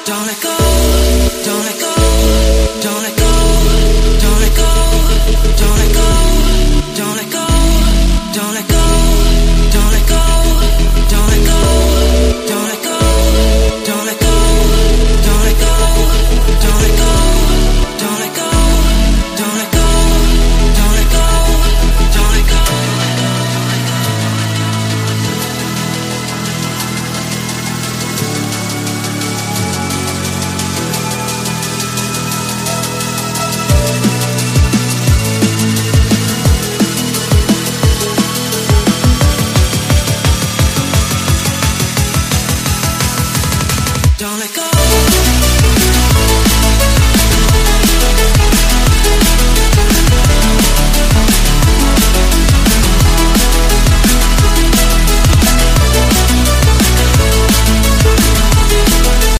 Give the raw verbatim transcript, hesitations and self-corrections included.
Don't let go, don't let go, don't let go, don't let go, don't let go, don't let go, don't let go, don't let go, don't let go, don't let go, don't let go, don't let go, don't let go, don't let go, don't let go, don't let go, don't let go. Don't let go.